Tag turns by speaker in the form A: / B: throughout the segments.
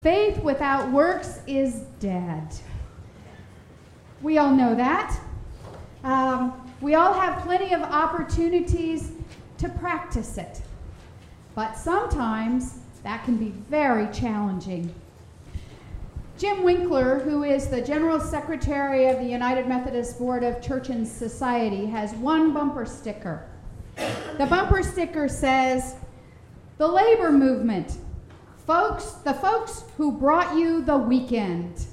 A: Faith without works is dead. We all know that. We all have plenty of opportunities to practice it. But sometimes that can be very challenging. Jim Winkler, who is the General Secretary of the United Methodist Board of Church and Society, has one bumper sticker. The bumper sticker says, "The labor movement. The folks who brought you the weekend."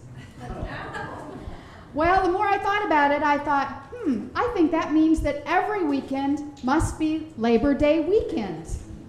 A: Well, the more I thought about it, I thought, I think that means that every weekend must be Labor Day weekend.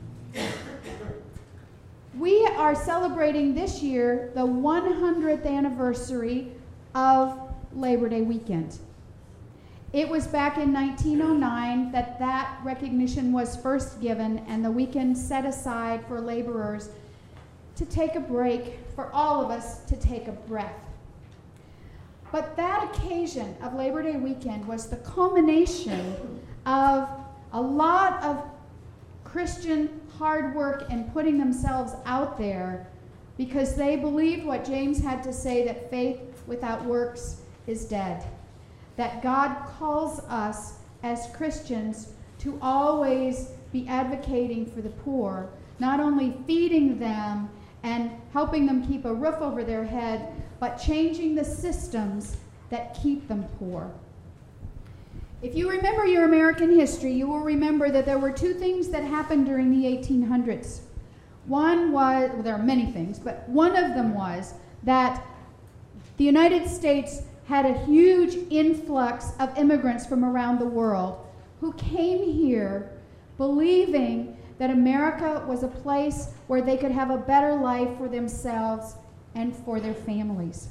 A: We are celebrating this year the 100th anniversary of Labor Day weekend. It was back in 1909 that recognition was first given and the weekend set aside for laborers to take a break, for all of us to take a breath. But that occasion of Labor Day weekend was the culmination of a lot of Christian hard work and putting themselves out there because they believed what James had to say, that faith without works is dead. That God calls us as Christians to always be advocating for the poor, not only feeding them and helping them keep a roof over their head, but changing the systems that keep them poor. If you remember your American history, you will remember that there were two things that happened during the 1800s. One was, well, there are many things, but one of them was that the United States had a huge influx of immigrants from around the world who came here believing that America was a place where they could have a better life for themselves and for their families.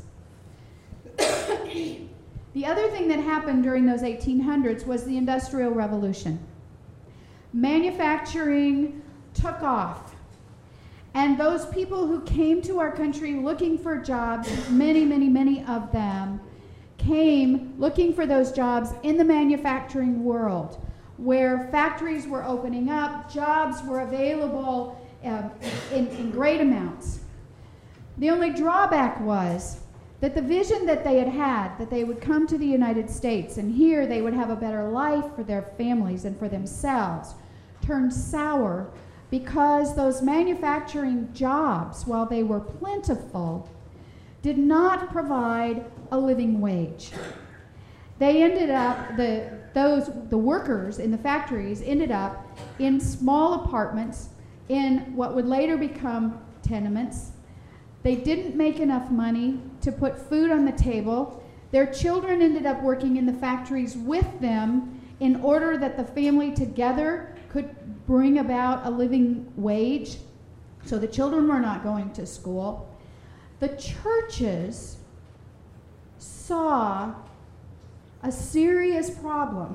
A: The other thing that happened during those 1800s was the Industrial Revolution. Manufacturing took off. And those people who came to our country looking for jobs, many of them, came looking for those jobs in the manufacturing world, where factories were opening up, jobs were available in great amounts. The only drawback was that the vision that they had, that they would come to the United States and here they would have a better life for their families and for themselves, turned sour because those manufacturing jobs, while they were plentiful, did not provide a living wage. They ended up, the workers in the factories ended up in small apartments in what would later become tenements. They didn't make enough money to put food on the table. Their children ended up working in the factories with them in order that the family together could bring about a living wage. So the children were not going to school. The churches saw a serious problem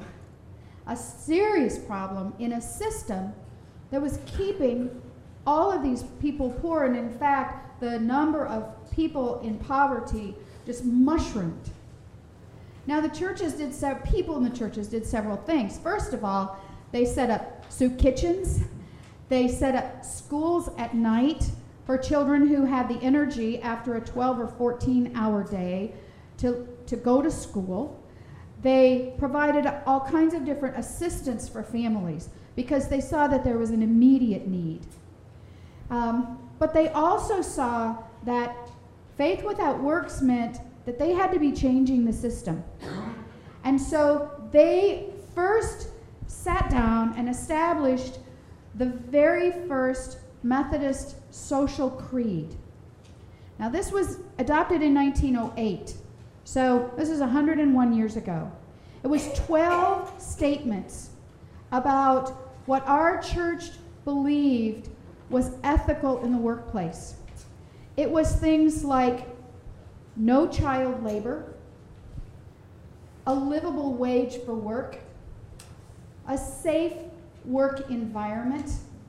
A: in a system that was keeping all of these people poor, and in fact, the number of people in poverty just mushroomed. Now, people in the churches did several things. First of all, they set up soup kitchens. They set up schools at night for children who had the energy after a 12 or 14-hour day to go to school. They provided all kinds of different assistance for families because they saw that there was an immediate need. But they also saw that faith without works meant that they had to be changing the system. And so they first sat down and established the very first Methodist social creed. Now, this was adopted in 1908, so this is 101 years ago. It was 12 statements about what our church believed was ethical in the workplace. It was things like no child labor, a livable wage for work, a safe work environment,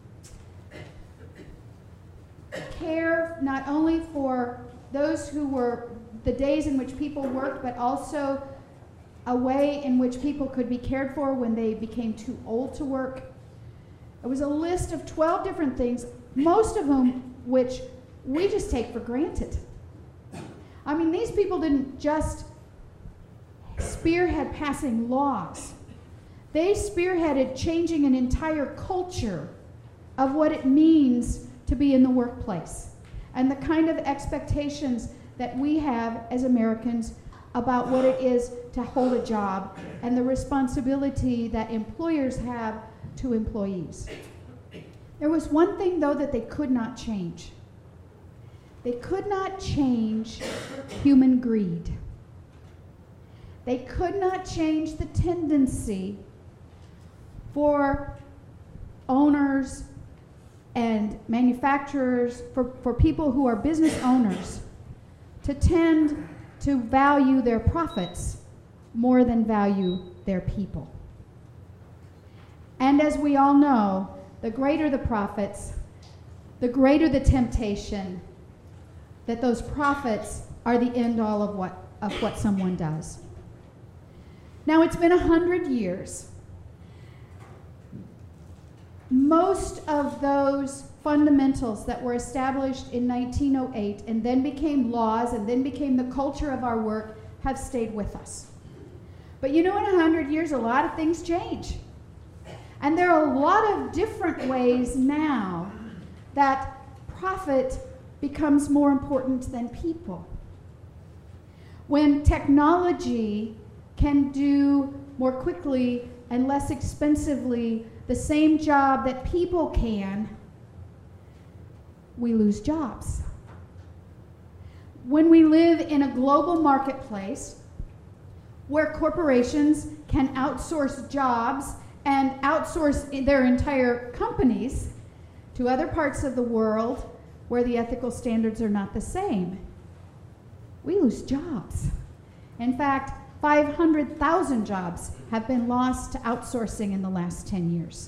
A: care not only for those who were the days in which people worked, but also a way in which people could be cared for when they became too old to work. It was a list of 12 different things, most of them which we just take for granted. I mean, these people didn't just spearhead passing laws. They spearheaded changing an entire culture of what it means to be in the workplace and the kind of expectations that we have as Americans about what it is to hold a job and the responsibility that employers have to employees. There was one thing, though, that they could not change. They could not change human greed. They could not change the tendency for owners and manufacturers, for people who are business owners, to tend to value their profits more than value their people. And as we all know, the greater the profits, the greater the temptation that those profits are the end all of what someone does. Now, it's been 100 years. Most of those fundamentals that were established in 1908 and then became laws and then became the culture of our work have stayed with us. But you know, in 100 years, a lot of things change. And there are a lot of different ways now that profit becomes more important than people. When technology can do more quickly and less expensively the same job that people can, we lose jobs. When we live in a global marketplace where corporations can outsource jobs and outsource their entire companies to other parts of the world where the ethical standards are not the same, we lose jobs. In fact, 500,000 jobs have been lost to outsourcing in the last 10 years.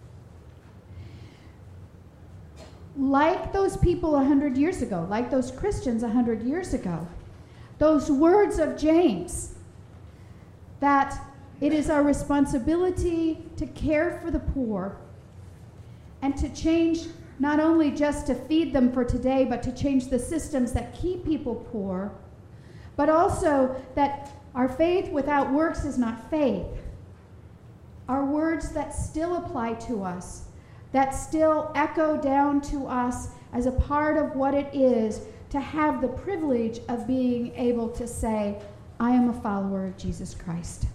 A: Like those people 100 years ago, like those Christians 100 years ago, those words of James, that it is our responsibility to care for the poor and to change, not only just to feed them for today, but to change the systems that keep people poor, but also that our faith without works is not faith. Are words that still apply to us, that still echo down to us as a part of what it is to have the privilege of being able to say, I am a follower of Jesus Christ.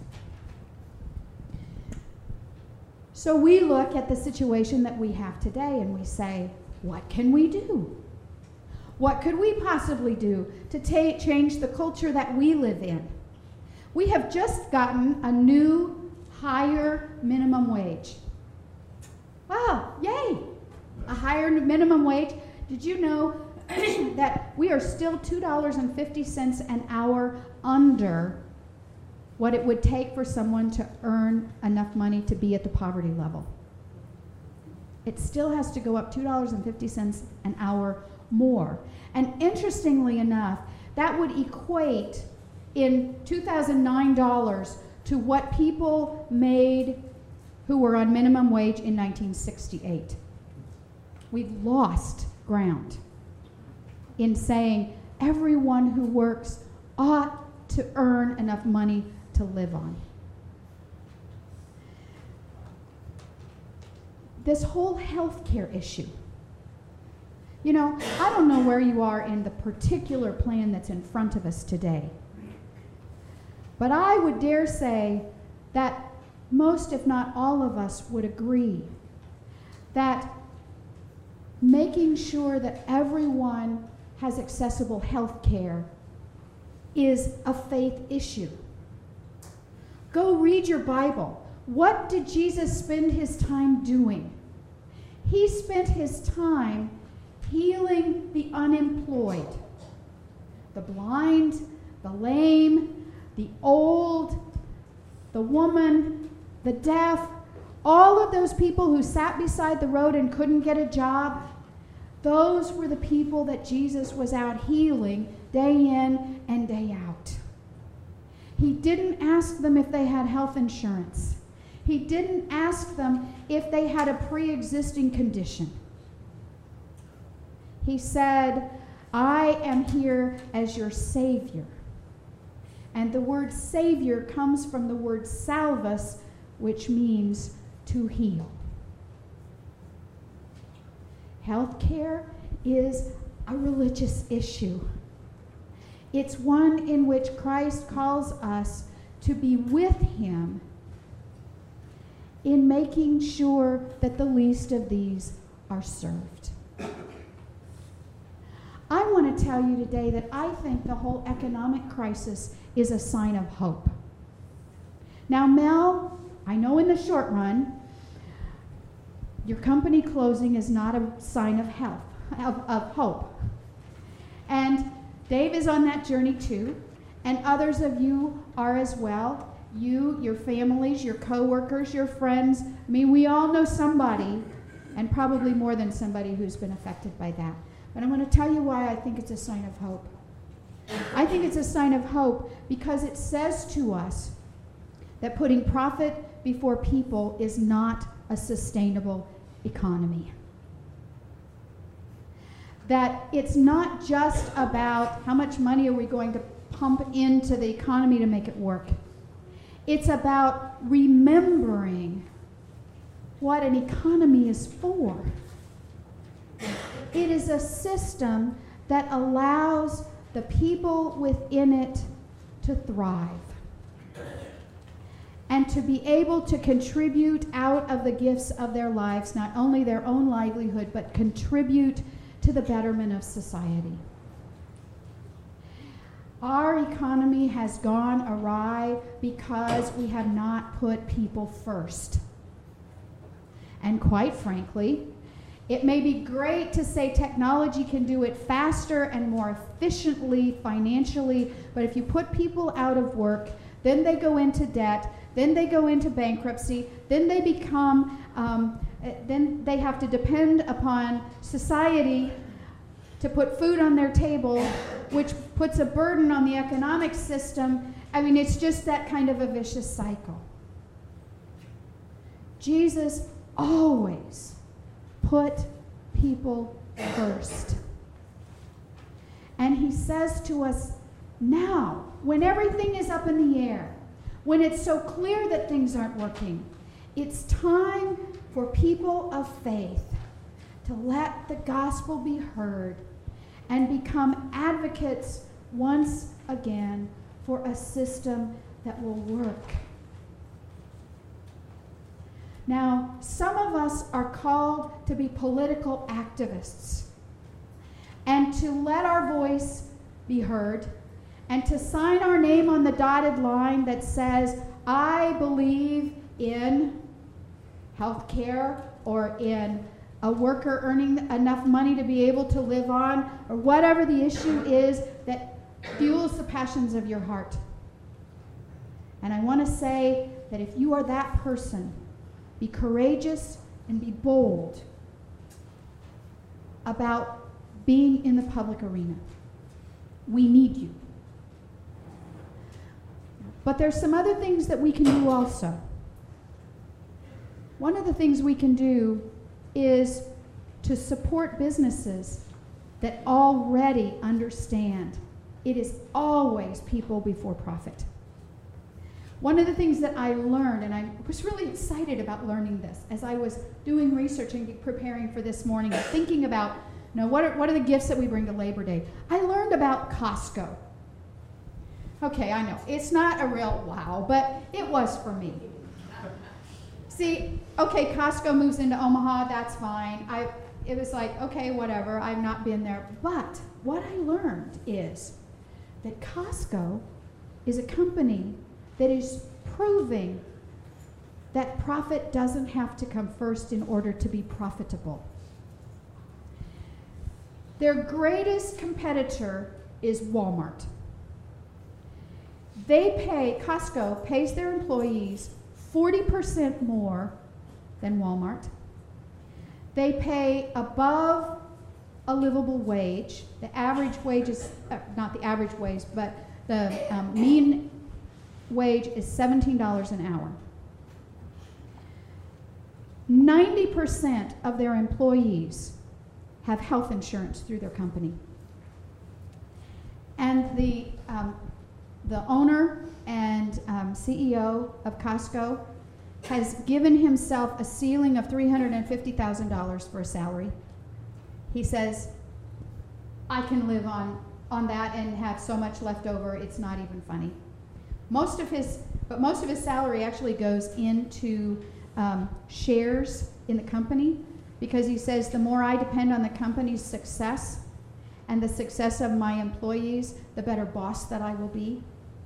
A: So we look at the situation that we have today and we say, what can we do? What could we possibly do to change the culture that we live in? We have just gotten a new, higher minimum wage. Wow, yay! A higher minimum wage. Did you know that we are still $2.50 an hour under what it would take for someone to earn enough money to be at the poverty level? It still has to go up $2.50 an hour more. And interestingly enough, that would equate in 2009 dollars to what people made who were on minimum wage in 1968. We've lost ground in saying everyone who works ought to earn enough money to live on. This whole healthcare issue. You know, I don't know where you are in the particular plan that's in front of us today, but I would dare say that most, if not all of us, would agree that making sure that everyone has accessible health care is a faith issue. Go read your Bible. What did Jesus spend his time doing? He spent his time healing the unemployed, the blind, the lame, the old, the woman, the deaf, all of those people who sat beside the road and couldn't get a job. Those were the people that Jesus was out healing day in and day out. He didn't ask them if they had health insurance. He didn't ask them if they had a pre-existing condition. He said, I am here as your Savior. And the word Savior comes from the word salvus, which means to heal. Healthcare is a religious issue. It's one in which Christ calls us to be with him in making sure that the least of these are served. I want to tell you today that I think the whole economic crisis is a sign of hope. Now, Mel, I know in the short run, your company closing is not a sign of health, of hope. And Dave is on that journey too, and others of you are as well. You, your families, your coworkers, your friends. I mean, we all know somebody, and probably more than somebody, who's been affected by that. But I'm going to tell you why I think it's a sign of hope. I think it's a sign of hope because it says to us that putting profit before people is not a sustainable economy. That it's not just about how much money are we going to pump into the economy to make it work. It's about remembering what an economy is for. It is a system that allows the people within it to thrive and to be able to contribute out of the gifts of their lives, not only their own livelihood, but contribute to the betterment of society. Our economy has gone awry because we have not put people first. And quite frankly, it may be great to say technology can do it faster and more efficiently financially, but if you put people out of work, then they go into debt, then they go into bankruptcy, then they become, then they have to depend upon society to put food on their table, which puts a burden on the economic system. I mean, it's just that kind of a vicious cycle. Jesus always put people first. And he says to us now, when everything is up in the air, when it's so clear that things aren't working, it's time for people of faith to let the gospel be heard and become advocates once again for a system that will work. Now, some of us are called to be political activists and to let our voice be heard and to sign our name on the dotted line that says, I believe in health care or in a worker earning enough money to be able to live on, or whatever the issue is that fuels the passions of your heart. And I want to say that if you are that person, be courageous and be bold about being in the public arena. We need you. But there's some other things that we can do also. One of the things we can do is to support businesses that already understand it is always people before profit. One of the things that I learned, and I was really excited about learning this as I was doing research and preparing for this morning and thinking about, what are the gifts that we bring to Labor Day? I learned about Costco. Okay, I know, it's not a real wow, but it was for me. See, okay, Costco moves into Omaha, that's fine. It was like, okay, whatever, I've not been there. But what I learned is that Costco is a company that is proving that profit doesn't have to come first in order to be profitable. Their greatest competitor is Walmart. Costco pays their employees 40% more than Walmart. They pay above a livable wage. The average wage is, not the average wage, but the mean wage is $17 an hour. 90% of their employees have health insurance through their company. the owner and CEO of Costco has given himself a ceiling of $350,000 for a salary. He says, I can live on that and have so much left over, it's not even funny. Most of his salary actually goes into shares in the company, because he says the more I depend on the company's success and the success of my employees, the better boss that I will be.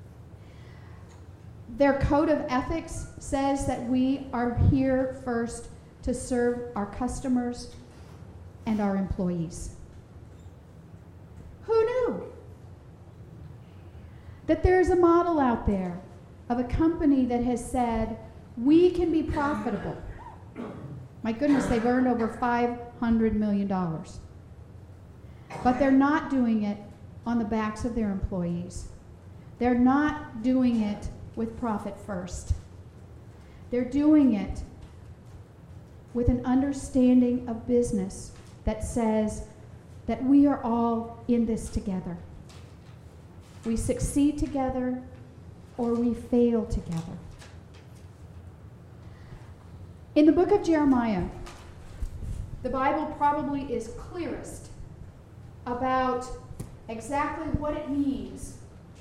A: Their code of ethics says that we are here first to serve our customers and our employees. Who knew that there's a model out there of a company that has said, we can be profitable? My goodness, they've earned over $500 million. But they're not doing it on the backs of their employees. They're not doing it with profit first. They're doing it with an understanding of business that says that we are all in this together. We succeed together or we fail together. In the book of Jeremiah, the Bible probably is clearest about exactly what it means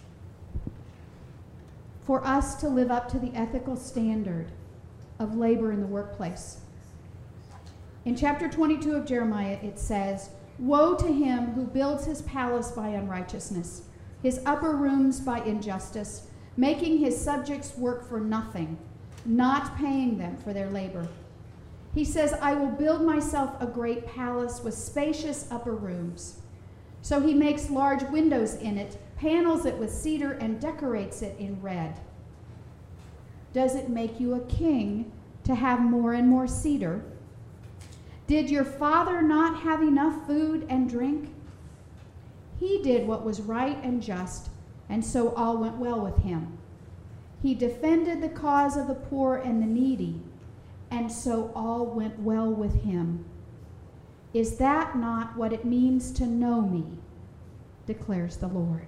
A: for us to live up to the ethical standard of labor in the workplace. In chapter 22 of Jeremiah, it says, "Woe to him who builds his palace by unrighteousness, his upper rooms by injustice, making his subjects work for nothing, not paying them for their labor. He says, I will build myself a great palace with spacious upper rooms. So he makes large windows in it, panels it with cedar, and decorates it in red. Does it make you a king to have more and more cedar? Did your father not have enough food and drink? He did what was right and just, and so all went well with him. He defended the cause of the poor and the needy, and so all went well with him. Is that not what it means to know me, declares the Lord."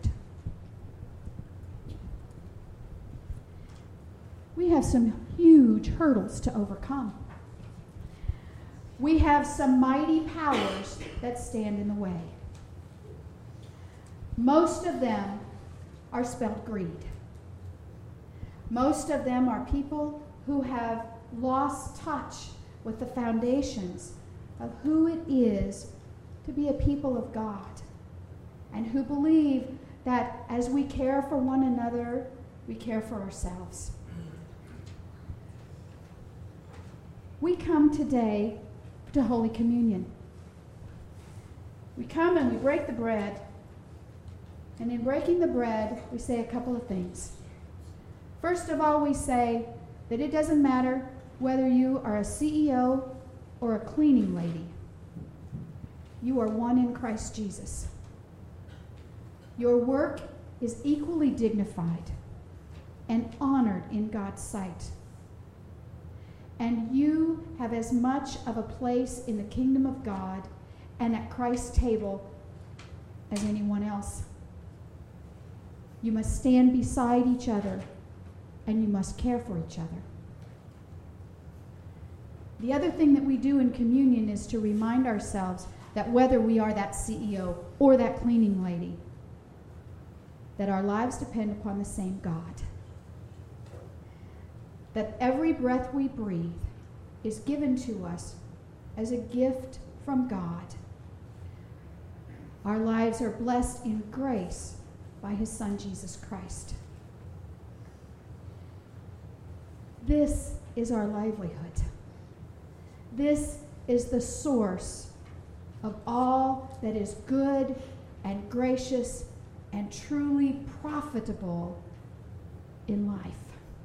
A: We have some huge hurdles to overcome. We have some mighty powers that stand in the way. Most of them are spelled greed. Most of them are people who have lost touch with the foundations of who it is to be a people of God, and who believe that as we care for one another, we care for ourselves. We come today to Holy Communion. We come and we break the bread, and in breaking the bread, we say a couple of things. First of all, we say that it doesn't matter whether you are a CEO or a cleaning lady. You are one in Christ Jesus. Your work is equally dignified and honored in God's sight. And you have as much of a place in the kingdom of God and at Christ's table as anyone else. You must stand beside each other, and you must care for each other. The other thing that we do in communion is to remind ourselves that whether we are that CEO or that cleaning lady, that our lives depend upon the same God. That every breath we breathe is given to us as a gift from God. Our lives are blessed in grace by his Son, Jesus Christ. This is our livelihood. This is the source of all that is good and gracious and truly profitable in life.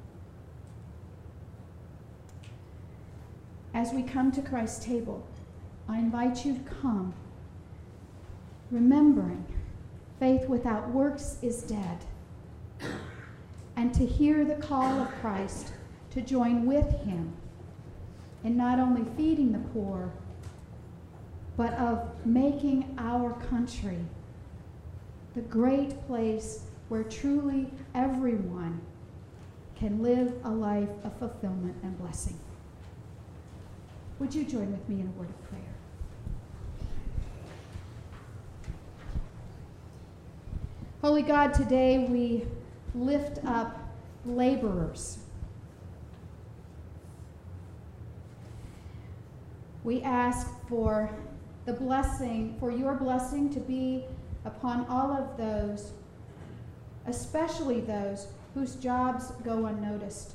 A: As we come to Christ's table, I invite you to come, remembering faith without works is dead, and to hear the call of Christ to join with him in not only feeding the poor, but of making our country the the great place where truly everyone can live a life of fulfillment and blessing. Would you join with me in a word of prayer? Holy God, today we lift up laborers. We ask for the blessing, for your blessing to be upon all of those, especially those whose jobs go unnoticed.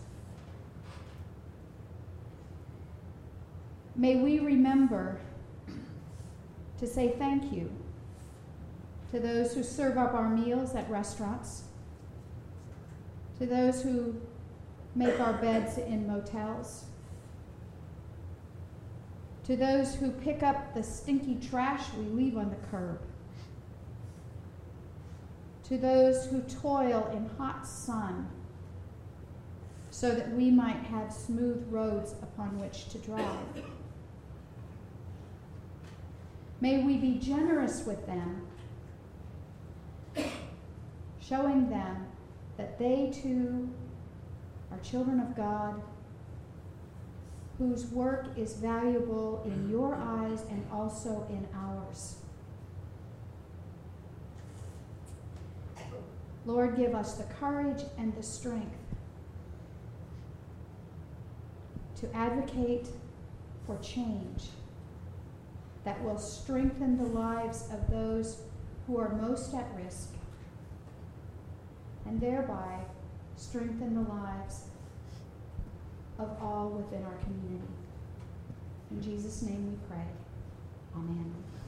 A: May we remember to say thank you to those who serve up our meals at restaurants, to those who make our beds in motels, to those who pick up the stinky trash we leave on the curb, to those who toil in hot sun so that we might have smooth roads upon which to drive. May we be generous with them, showing them that they too are children of God, whose work is valuable in your eyes and also in ours. Lord, give us the courage and the strength to advocate for change that will strengthen the lives of those who are most at risk, and thereby strengthen the lives of all within our community. In Jesus' name we pray. Amen.